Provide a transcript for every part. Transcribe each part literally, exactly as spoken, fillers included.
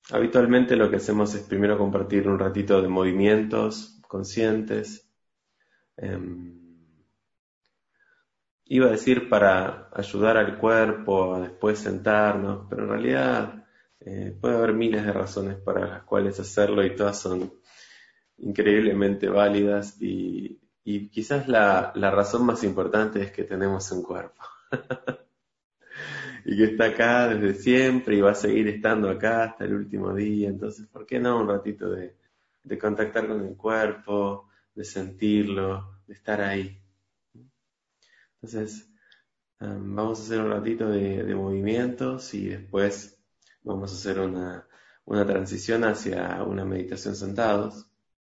Habitualmente lo que hacemos es primero compartir un ratito de movimientos conscientes. Em, iba a decir para ayudar al cuerpo a después sentarnos, pero en realidad eh, puede haber miles de razones para las cuales hacerlo y todas son increíblemente válidas y, y quizás la, la razón más importante es que tenemos un cuerpo y que está acá desde siempre y va a seguir estando acá hasta el último día. Entonces, ¿por qué no un ratito de, de contactar con el cuerpo, de sentirlo, de estar ahí? Entonces, um, vamos a hacer un ratito de, de movimientos y después vamos a hacer una, una transición hacia una meditación sentados.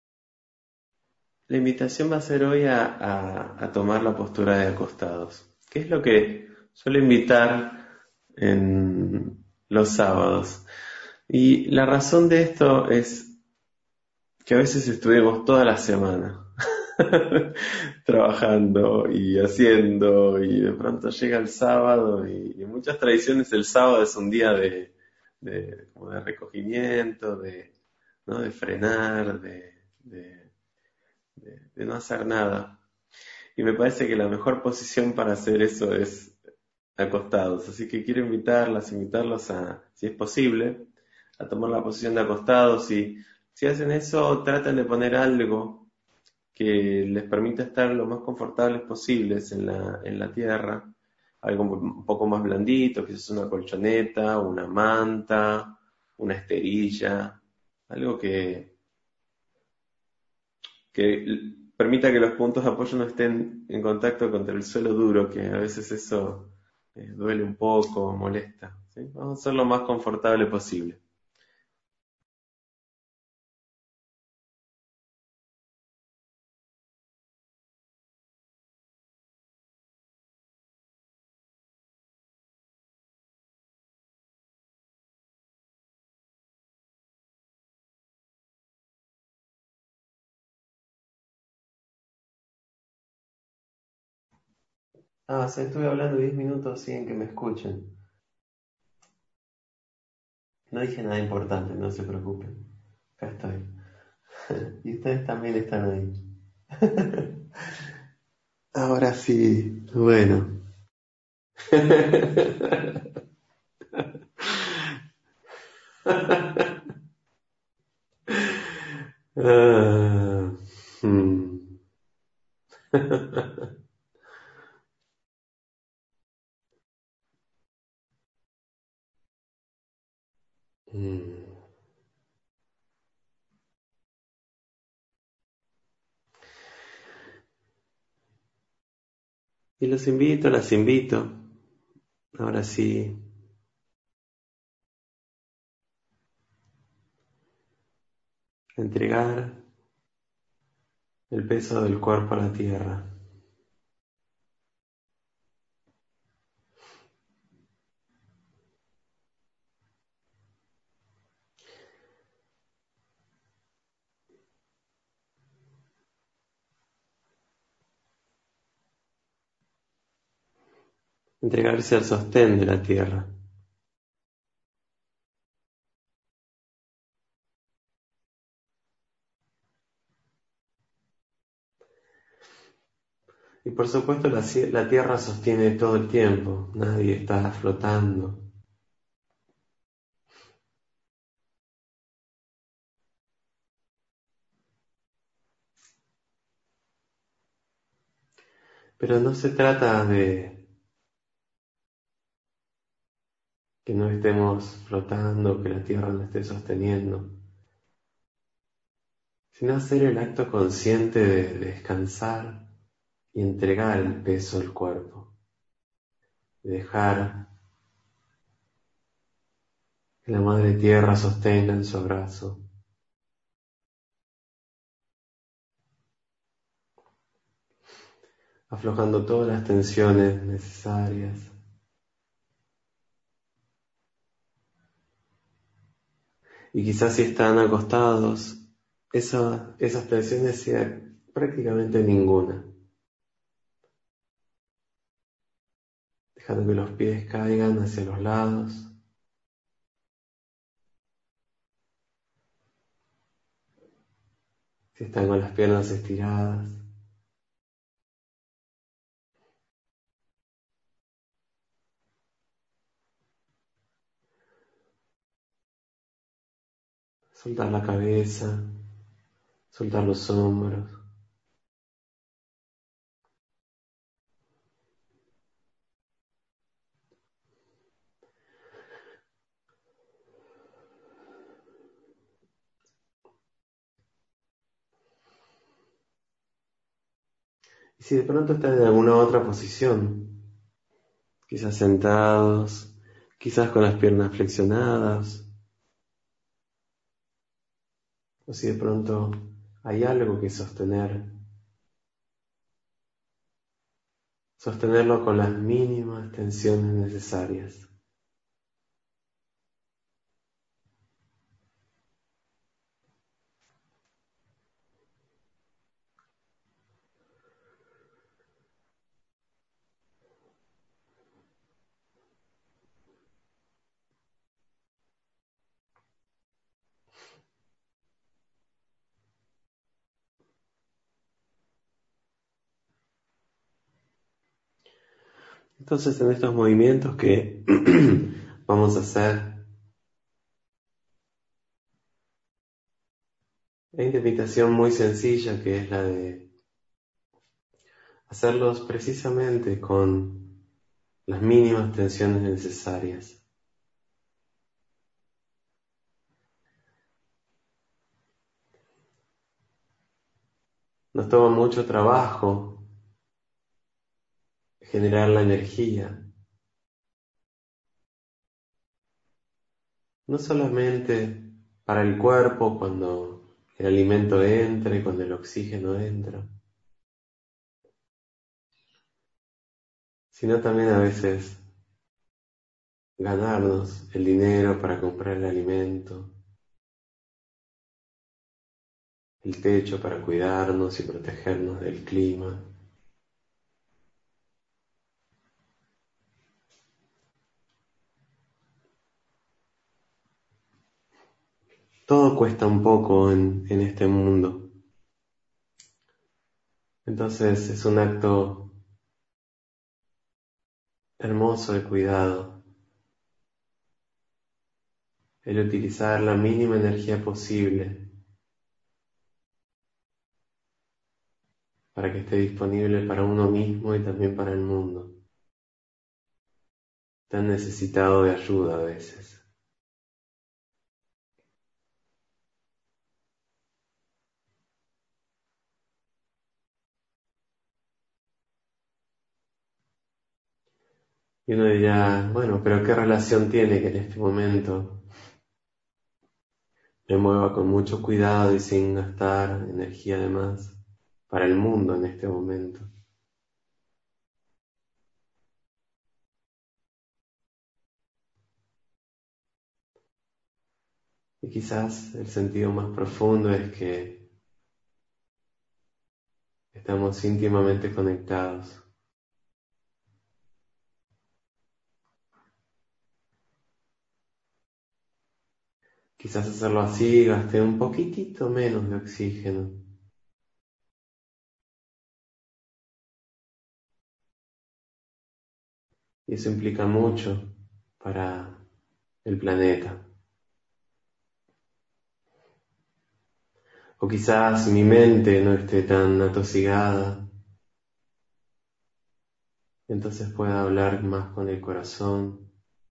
La invitación va a ser hoy a, a, a tomar la postura de acostados, que es lo que suelo invitar en los sábados. Y la razón de esto es que a veces estuvimos toda la semana trabajando y haciendo y de pronto llega el sábado y en muchas tradiciones el sábado es un día de, de, como de recogimiento, de, ¿no? de frenar, de, de, de, de no hacer nada. Y me parece que la mejor posición para hacer eso es acostados. Así que quiero invitarlas, invitarlos a, si es posible, a tomar la posición de acostados y si hacen eso, traten de poner algo que les permita estar lo más confortables posibles en la, en la tierra, algo un poco más blandito, quizás una colchoneta, una manta, una esterilla, algo que, que permita que los puntos de apoyo no estén en contacto contra el suelo duro, que a veces eso eh, duele un poco, molesta. ¿Sí? Vamos a ser lo más confortable posible. Ah, sí, estuve hablando diez minutos sin que me escuchen. No dije nada importante, no se preocupen. Acá estoy. Y ustedes también están ahí. Ahora sí, bueno. Ah, hmm. Mm. Y los invito, las invito, ahora sí, a entregar el peso del cuerpo a la tierra. Entregarse al sostén de la tierra. Y por supuesto la, la tierra sostiene todo el tiempo, nadie está flotando. Pero no se trata de que no estemos flotando, que la tierra no esté sosteniendo, sino hacer el acto consciente de descansar y entregar el peso al cuerpo, de dejar que la madre tierra sostenga en su abrazo, aflojando todas las tensiones necesarias. Y quizás si están acostados, esa, esas tensiones sean prácticamente ninguna, dejando que los pies caigan hacia los lados, Si están con las piernas estiradas. Soltar la cabeza, soltar los hombros. Y si de pronto están en alguna otra posición, quizás sentados, quizás con las piernas flexionadas, o si de pronto hay algo que sostener, sostenerlo con las mínimas tensiones necesarias. Entonces, en estos movimientos que vamos a hacer, hay una invitación muy sencilla que es la de hacerlos precisamente con las mínimas tensiones necesarias. Nos toma mucho trabajo generar la energía, no solamente para el cuerpo cuando el alimento entra y cuando el oxígeno entra, sino también a veces ganarnos el dinero para comprar el alimento, el techo para cuidarnos y protegernos del clima. Todo cuesta un poco en, en este mundo. Entonces es un acto hermoso de cuidado, el utilizar la mínima energía posible para que esté disponible para uno mismo y también para el mundo, tan necesitado de ayuda a veces. Y uno dirá, bueno, pero ¿qué relación tiene que en este momento me mueva con mucho cuidado y sin gastar energía de más para el mundo en este momento? Y quizás el sentido más profundo es que estamos íntimamente conectados. Quizás hacerlo así gaste un poquitito menos de oxígeno. Y eso implica mucho para el planeta. O quizás mi mente no esté tan atosigada, entonces pueda hablar más con el corazón,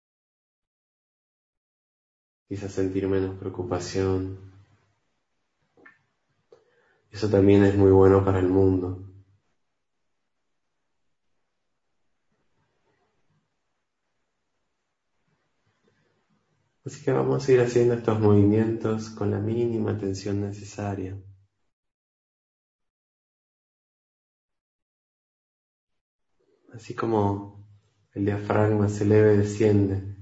quizás sentir menos preocupación. Eso también es muy bueno para el mundo. Así que vamos a ir haciendo estos movimientos con la mínima atención necesaria. Así como el diafragma se eleva y desciende,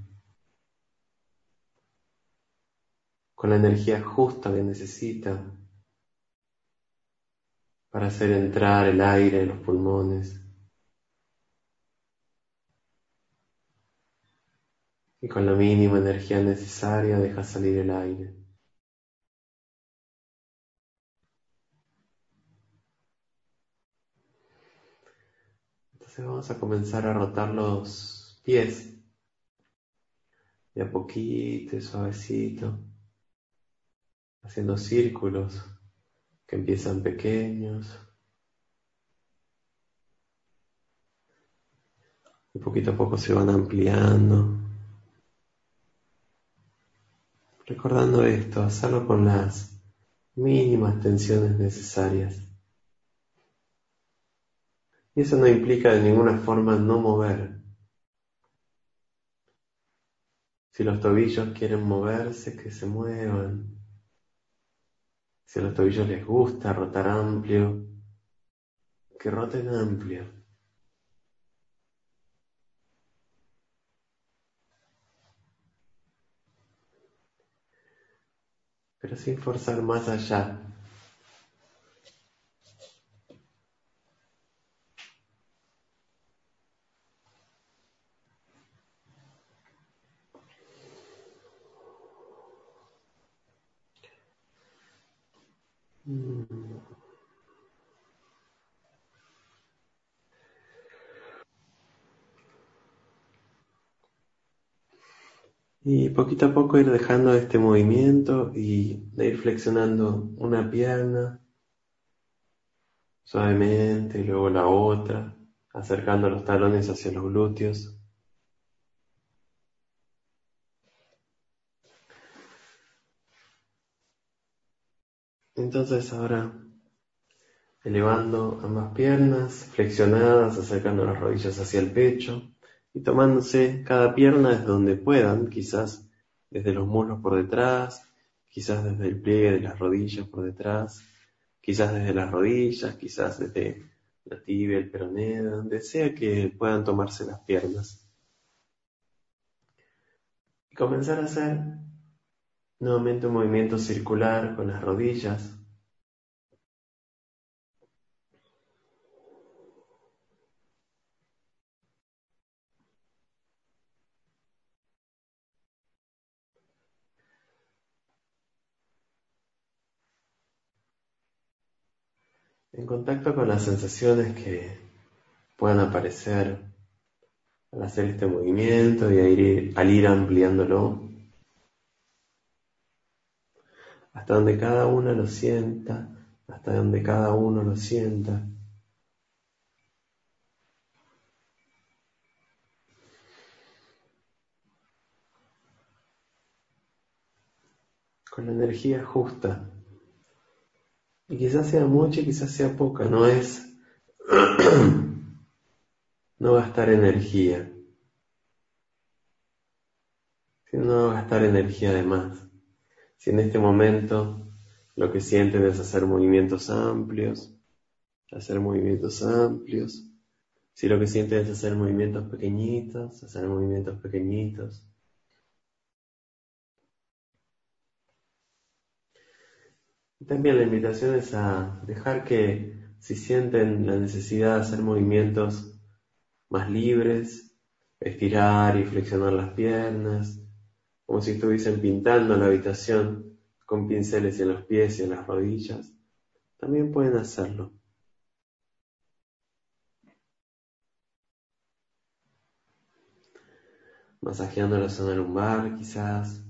con la energía justa que necesita para hacer entrar el aire en los pulmones. Y con la mínima energía necesaria deja salir el aire. Entonces vamos a comenzar a rotar los pies de a poquito y suavecito, haciendo círculos que empiezan pequeños y poquito a poco se van ampliando. Recordando esto, hacerlo con las mínimas tensiones necesarias. Y eso no implica de ninguna forma no mover. Si los tobillos quieren moverse, que se muevan. Si a los tobillos les gusta rotar amplio, que roten amplio. Pero sin forzar más allá. Y poquito a poco ir dejando este movimiento y de ir flexionando una pierna suavemente y luego la otra, acercando los talones hacia los glúteos. Entonces ahora elevando ambas piernas, flexionadas, acercando las rodillas hacia el pecho y tomándose cada pierna desde donde puedan, quizás desde los muslos por detrás, quizás desde el pliegue de las rodillas por detrás, quizás desde las rodillas, quizás desde la tibia, el peroné, donde sea que puedan tomarse las piernas. Y comenzar a hacer nuevamente un movimiento circular con las rodillas, en contacto con las sensaciones que puedan aparecer al hacer este movimiento y al ir, al ir ampliándolo hasta donde cada uno lo sienta, hasta donde cada uno lo sienta. Con la energía justa. Y quizás sea mucha y quizás sea poca, no es no gastar energía, sino no gastar energía de más. Si en este momento lo que sienten es hacer movimientos amplios, hacer movimientos amplios. Si lo que sienten es hacer movimientos pequeñitos, hacer movimientos pequeñitos. Y también la invitación es a dejar que, si sienten la necesidad de hacer movimientos más libres, estirar y flexionar las piernas, como si estuviesen pintando la habitación con pinceles en los pies y en las rodillas, también pueden hacerlo. Masajeando la zona lumbar, quizás.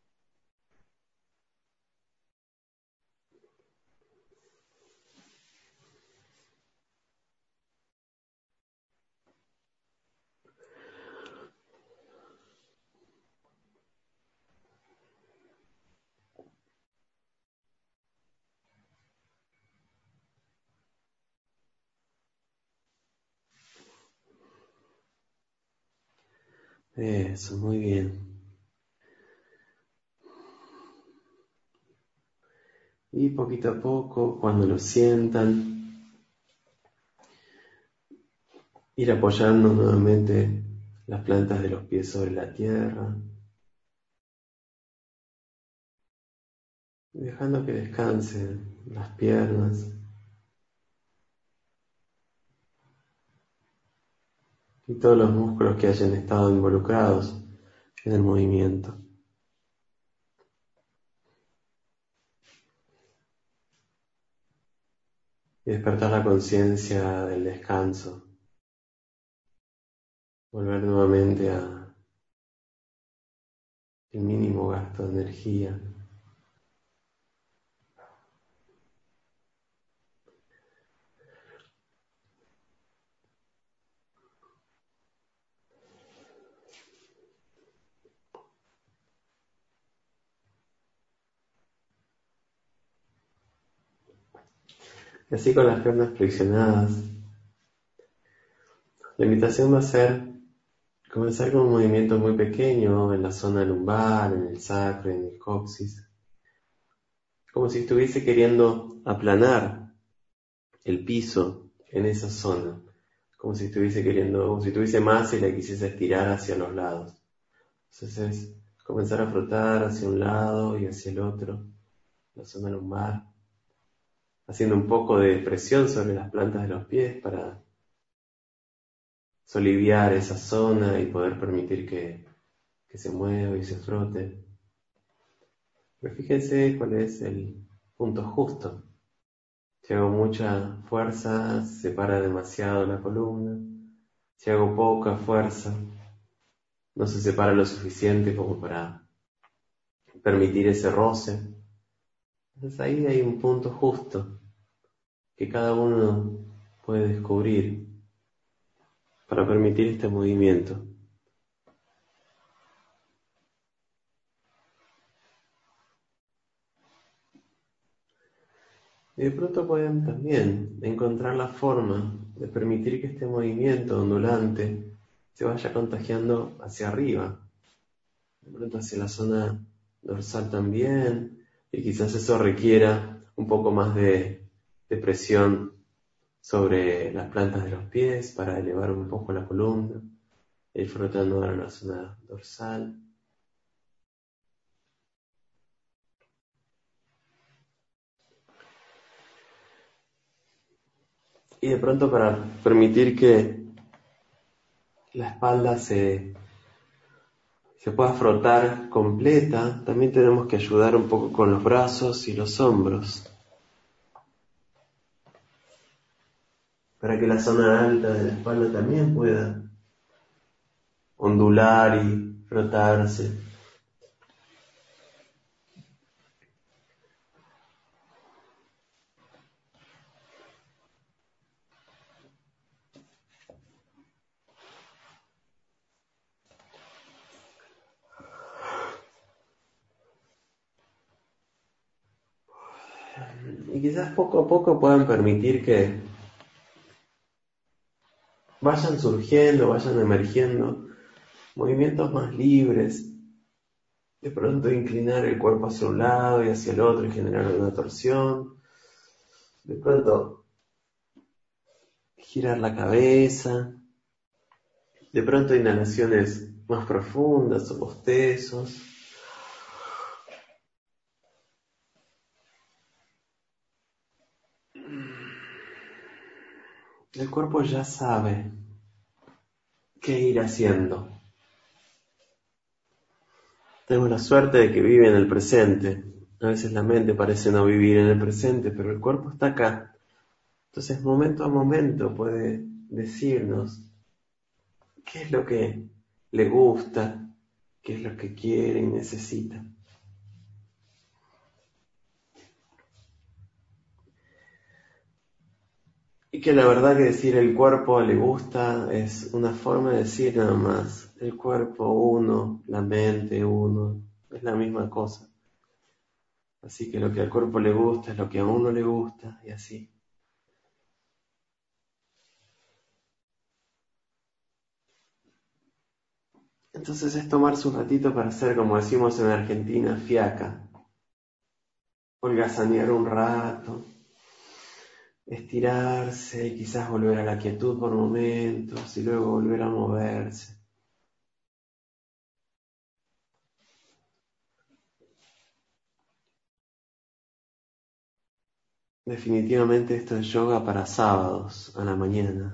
Eso, muy bien. Y poquito a poco, cuando lo sientan, ir apoyando nuevamente las plantas de los pies sobre la tierra, dejando que descansen las piernas y todos los músculos que hayan estado involucrados en el movimiento. Y despertar la conciencia del descanso. volver nuevamente a el mínimo gasto de energía. Y así con las piernas flexionadas, la invitación va a ser comenzar con un movimiento muy pequeño en la zona lumbar, en el sacro, en el coxis, como si estuviese queriendo aplanar el piso en esa zona, como si estuviese queriendo, como si tuviese masa y la quisiese estirar hacia los lados. Entonces es comenzar a frotar hacia un lado y hacia el otro, la zona lumbar, haciendo un poco de presión sobre las plantas de los pies para soliviar esa zona y poder permitir que, que se mueva y se frote. Pero fíjense cuál es el punto justo. Si hago mucha fuerza, se separa demasiado la columna. Si hago poca fuerza, no se separa lo suficiente como para permitir ese roce. Entonces ahí hay un punto justo que cada uno puede descubrir para permitir este movimiento. Y de pronto pueden también encontrar la forma de permitir que este movimiento ondulante se vaya contagiando hacia arriba, de pronto hacia la zona dorsal también, y quizás eso requiera un poco más de, de presión sobre las plantas de los pies para elevar un poco la columna, ir frotando ahora la zona dorsal. Y de pronto para permitir que la espalda se, se pueda frotar completa, también tenemos que ayudar un poco con los brazos y los hombros, para que la zona alta de la espalda también pueda ondular y frotarse. Y quizás poco a poco puedan permitir que vayan surgiendo, vayan emergiendo movimientos más libres. De pronto inclinar el cuerpo hacia un lado y hacia el otro y generar una torsión. De pronto girar la cabeza. De pronto inhalaciones más profundas o bostezos. El cuerpo ya sabe qué ir haciendo. Tengo la suerte de que vive en el presente. A veces la mente parece no vivir en el presente, pero el cuerpo está acá. Entonces, momento a momento puede decirnos qué es lo que le gusta, qué es lo que quiere y necesita. Y que la verdad que decir el cuerpo le gusta es una forma de decir nada más. El cuerpo uno, la mente uno, es la misma cosa. Así que lo que al cuerpo le gusta es lo que a uno le gusta y así. Entonces es tomarse un ratito para hacer, como decimos en Argentina, fiaca. Holgazanear un rato, estirarse y quizás volver a la quietud por momentos y luego volver a moverse. Definitivamente esto es yoga para sábados a la mañana.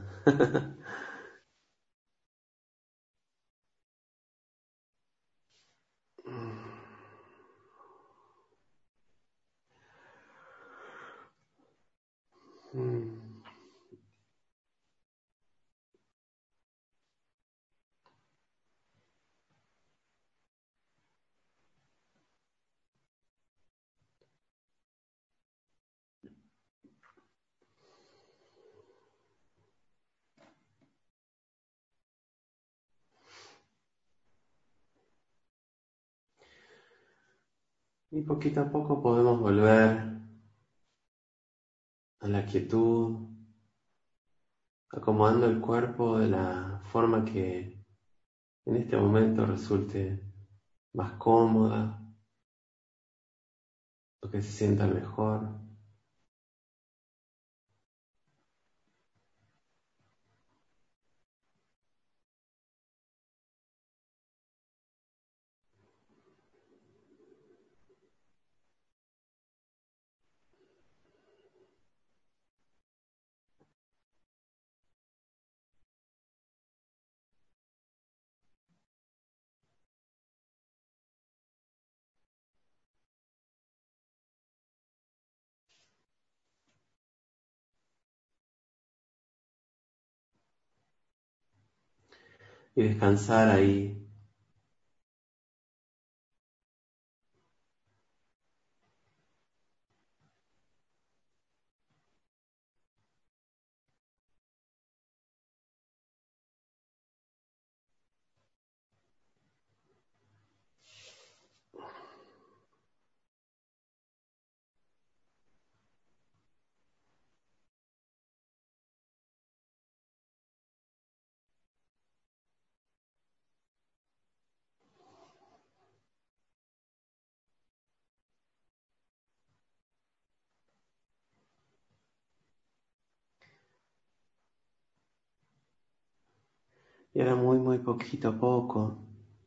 Mm. Y poquito a poco podemos volver a la quietud, acomodando el cuerpo de la forma que en este momento resulte más cómoda o que se sienta mejor. Y descansar ahí. Y ahora muy, muy poquito a poco,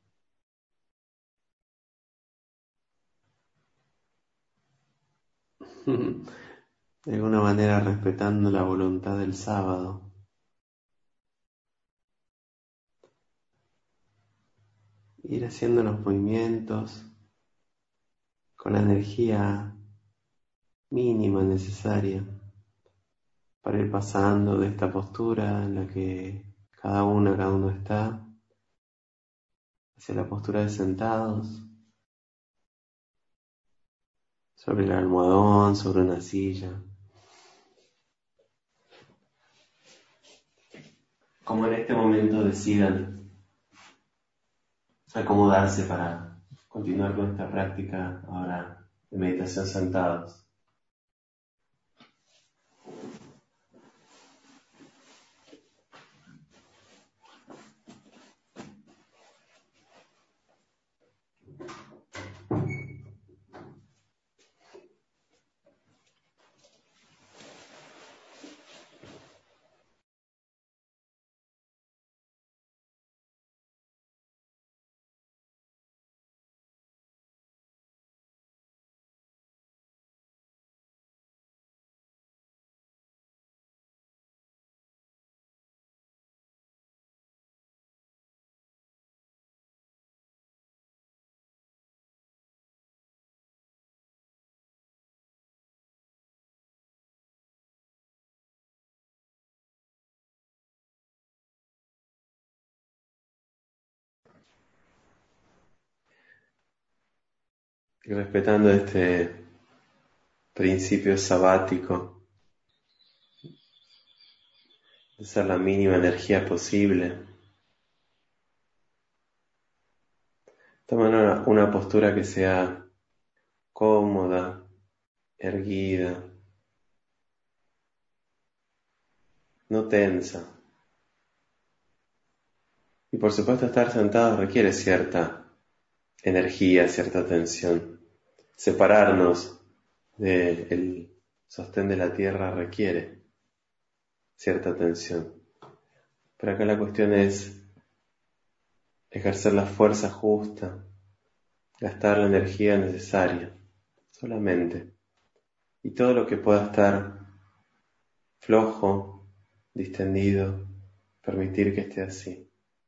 de alguna manera respetando la voluntad del sábado, ir haciendo los movimientos con la energía mínima necesaria para ir pasando de esta postura en la que cada una, cada uno está, hacia la postura de sentados, sobre el almohadón, sobre una silla. Como en este momento decidan acomodarse para continuar con esta práctica ahora de meditación sentados. Y respetando este principio sabático de ser la mínima energía posible, toman una, una postura que sea cómoda, erguida, no tensa. Y por supuesto estar sentado requiere cierta energía, cierta tensión. Separarnos del sostén de la tierra requiere cierta tensión. Pero acá la cuestión es ejercer la fuerza justa, gastar la energía necesaria, solamente. Y todo lo que pueda estar flojo, distendido, permitir que esté así.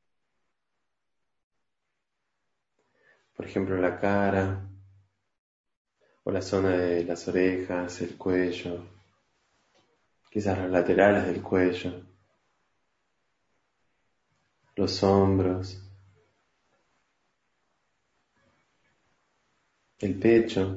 Por ejemplo, la cara, o la zona de las orejas, el cuello, quizás los laterales del cuello, los hombros, el pecho,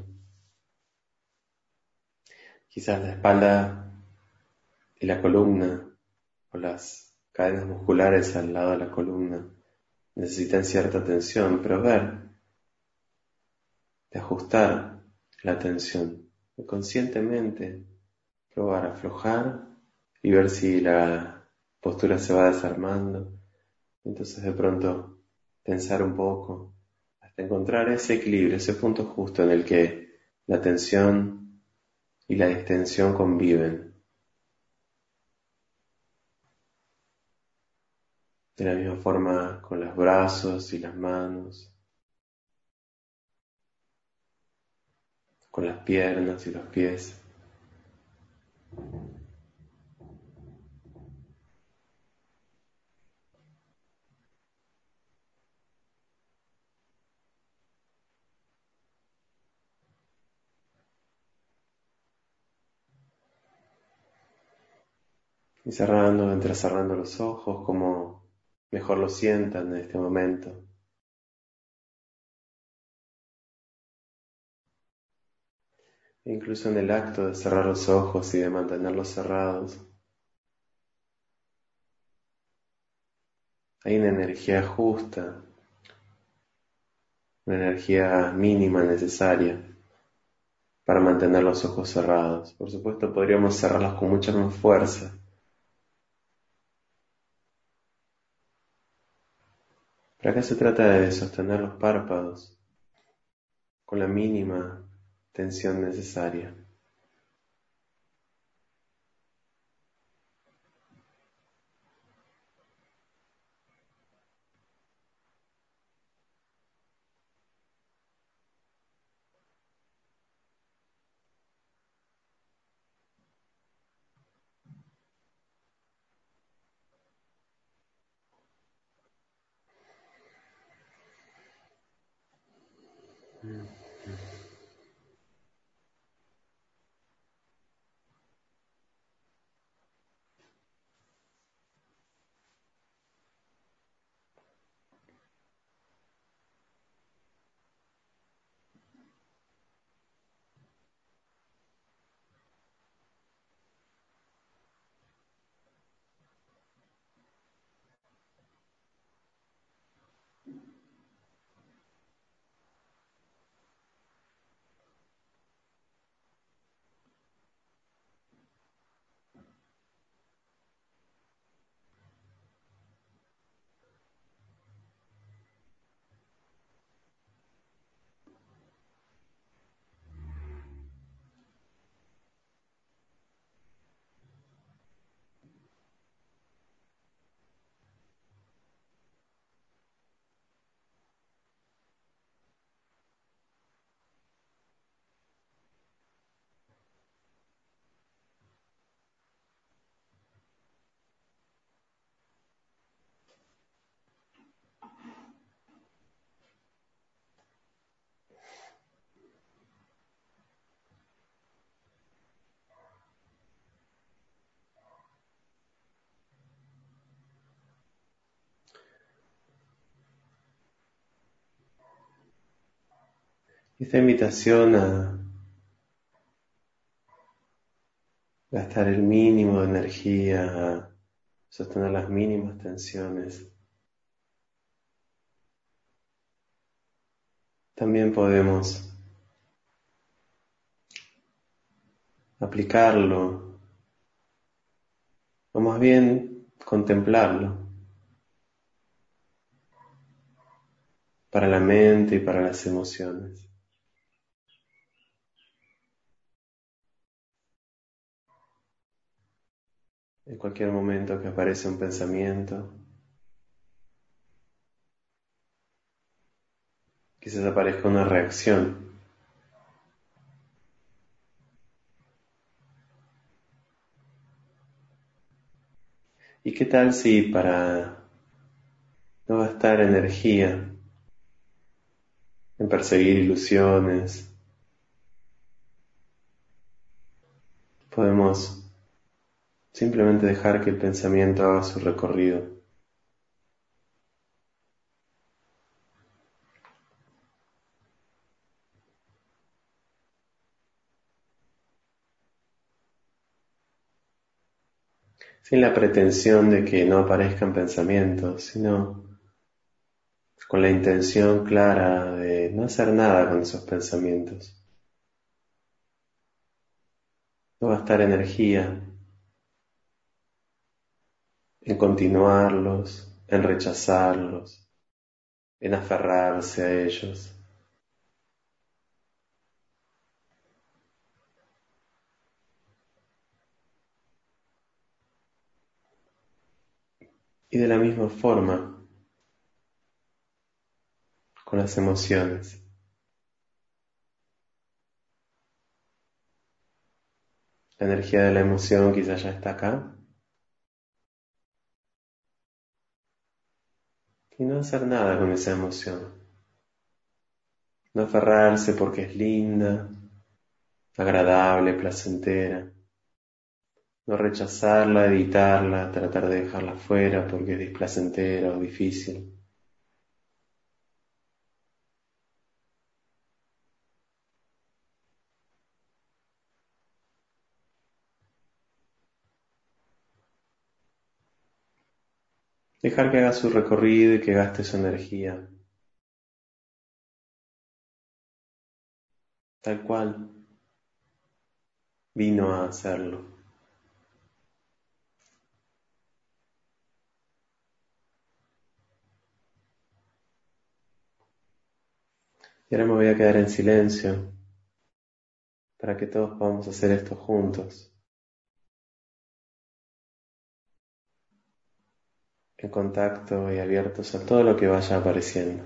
quizás la espalda y la columna, o las cadenas musculares al lado de la columna, necesitan cierta tensión, pero ver, de ajustar la tensión. Y conscientemente probar a aflojar y ver si la postura se va desarmando. Entonces de pronto tensar un poco hasta encontrar ese equilibrio, ese punto justo en el que la tensión y la distensión conviven. De la misma forma con los brazos y las manos, con las piernas y los pies. Y cerrando, entrecerrando los ojos, como mejor lo sientan en este momento. E incluso en el acto de cerrar los ojos y de mantenerlos cerrados, hay una energía justa, una energía mínima necesaria para mantener los ojos cerrados. Por supuesto, podríamos cerrarlos con mucha más fuerza. Pero acá se trata de sostener los párpados con la mínima tensión necesaria. Esta invitación a gastar el mínimo de energía, a sostener las mínimas tensiones. También podemos aplicarlo, o más bien contemplarlo, para la mente y para las emociones. En cualquier momento que aparece un pensamiento, quizás aparezca una reacción. ¿Y qué tal si para no gastar energía en perseguir ilusiones, podemos simplemente dejar que el pensamiento haga su recorrido? Sin la pretensión de que no aparezcan pensamientos, sino con la intención clara de no hacer nada con esos pensamientos. no gastar energía en continuarlos, en rechazarlos, en aferrarse a ellos. Y de la misma forma con las emociones. La energía de la emoción quizás ya está acá. Y no hacer nada con esa emoción. No aferrarse porque es linda, agradable, placentera. No rechazarla, evitarla, tratar de dejarla fuera porque es displacentera o difícil. Dejar que haga su recorrido y que gaste su energía, tal cual vino a hacerlo. Y ahora me voy a quedar en silencio para que todos podamos hacer esto juntos, en contacto y abiertos a todo lo que vaya apareciendo.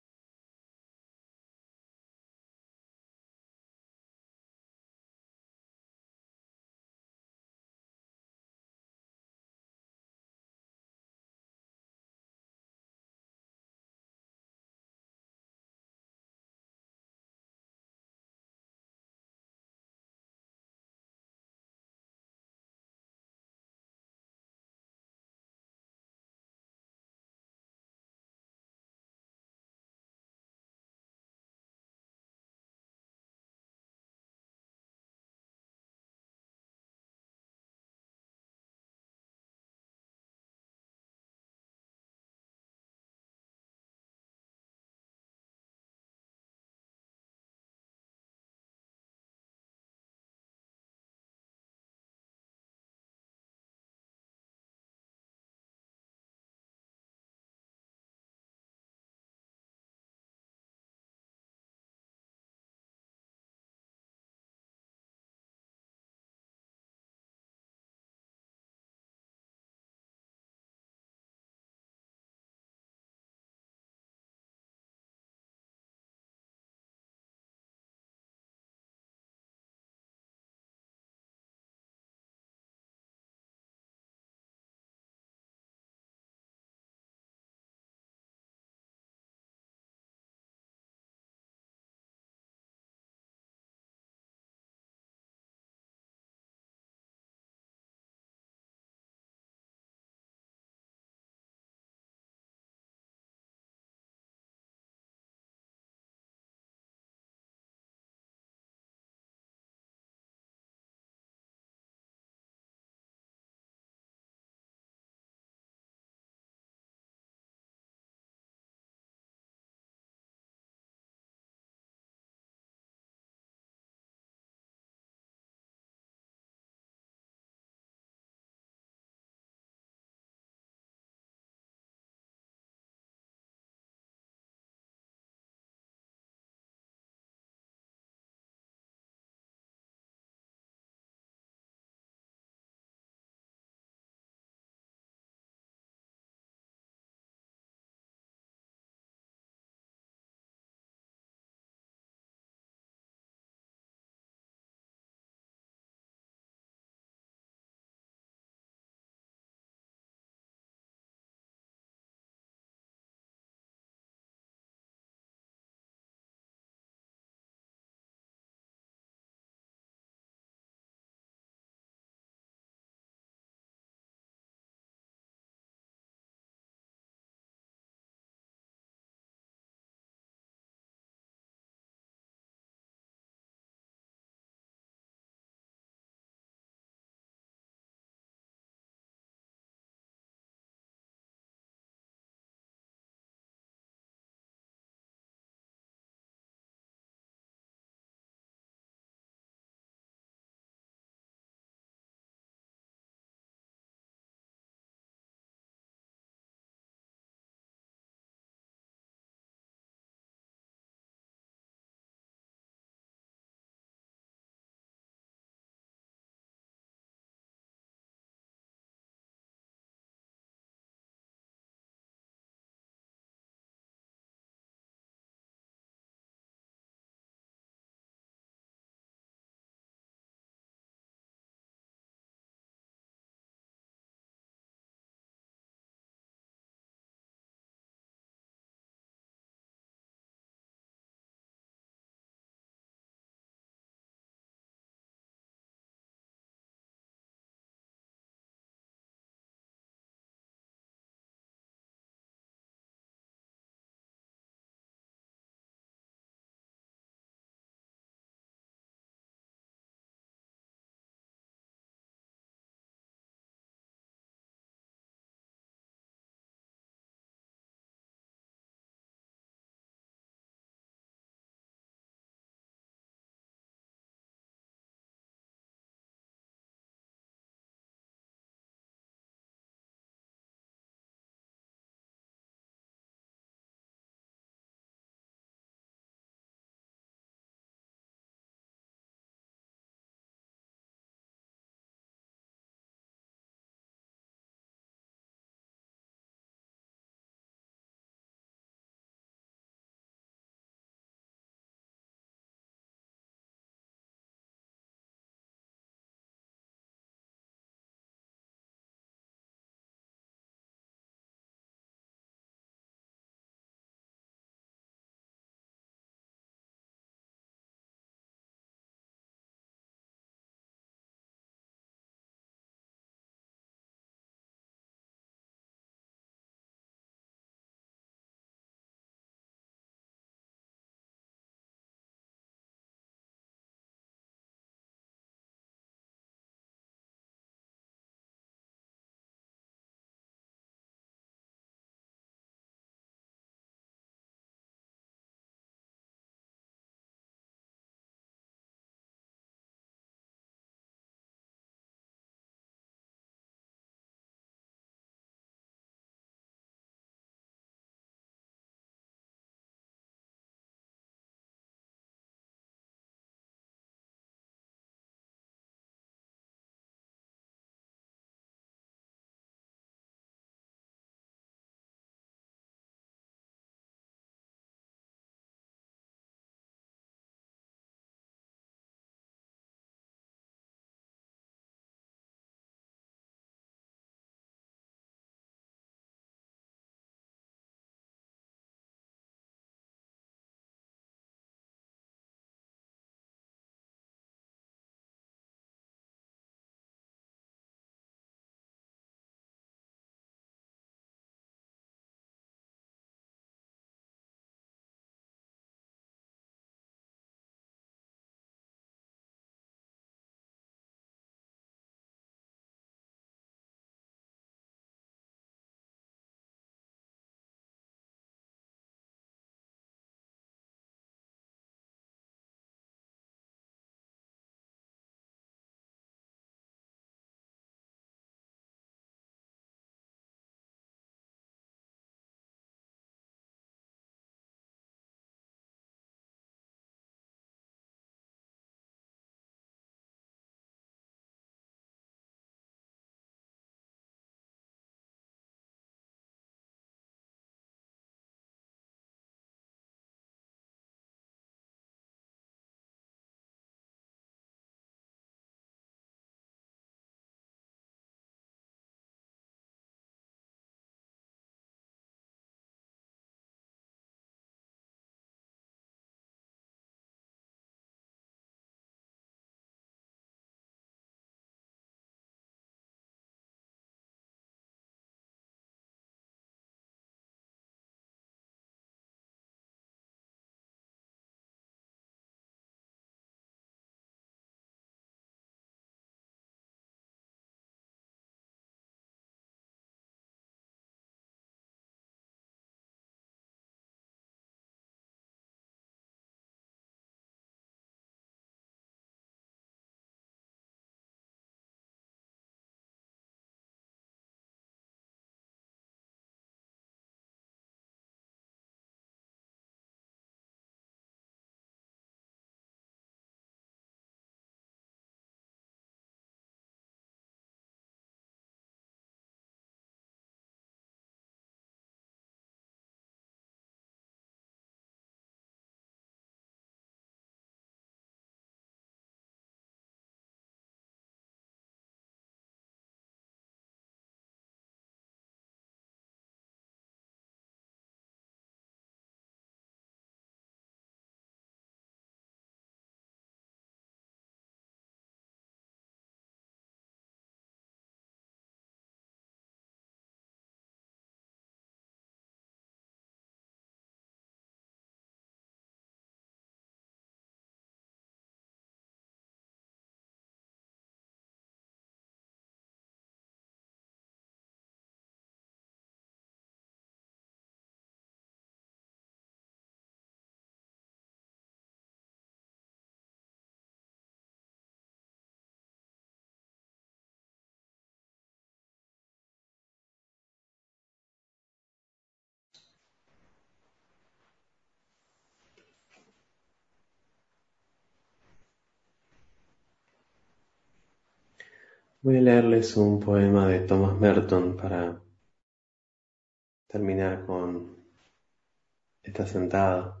Voy a leerles un poema de Thomas Merton para terminar con esta sentada,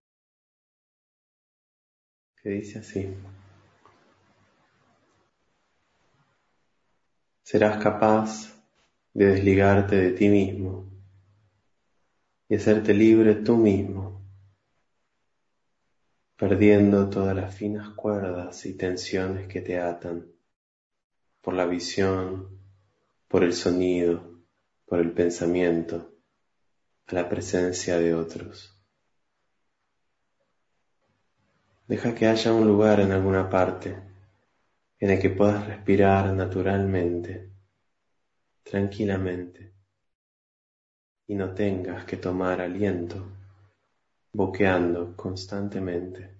que dice así: serás capaz de desligarte de ti mismo y hacerte libre tú mismo, perdiendo todas las finas cuerdas y tensiones que te atan, por la visión, por el sonido, por el pensamiento, a la presencia de otros. Deja que haya un lugar en alguna parte en el que puedas respirar naturalmente, tranquilamente, y no tengas que tomar aliento, boqueando constantemente.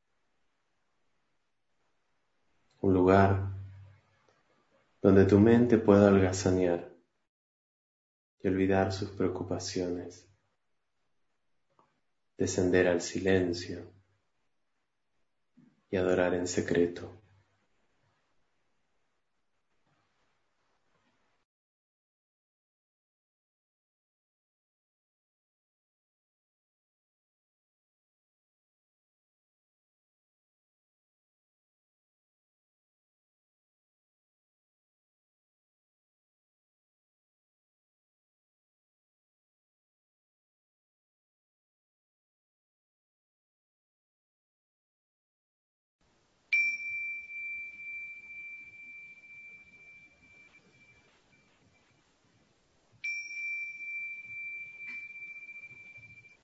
Un lugar donde tu mente pueda holgazanear y olvidar sus preocupaciones, descender al silencio y adorar en secreto.